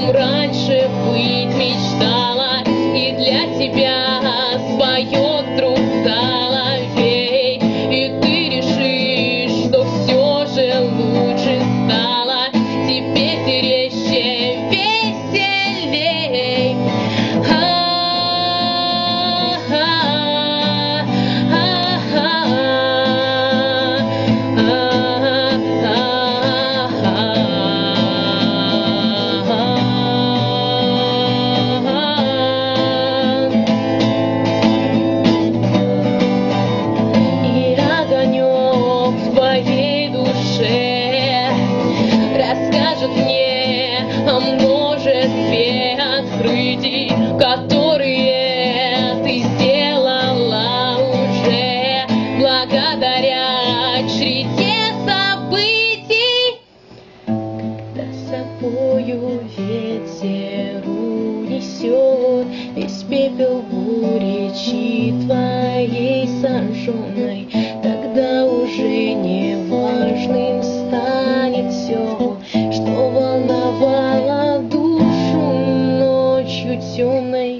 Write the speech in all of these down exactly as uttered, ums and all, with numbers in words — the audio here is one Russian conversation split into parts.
кем раньше быть мечтала, и для тебя споет вдруг соловей, и ты решишь, что все же лучше стало, теперь ты резче, веселей. О множестве открытий, которые ты сделала уже благодаря череде событий. Когда собою ветер унесет весь пепел буречи твоей сожженной, тогда уже не важным станет все, что волновало душу ночью темной.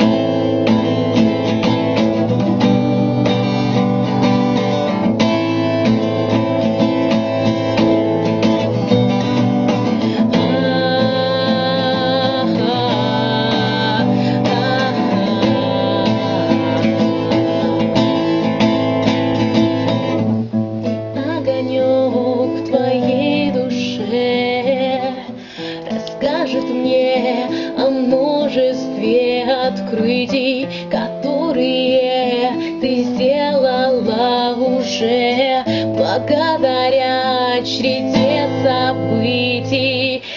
Огонек в твоей душе расскажет мне о множестве открытий, которые ты сделала уже благодаря череде событий.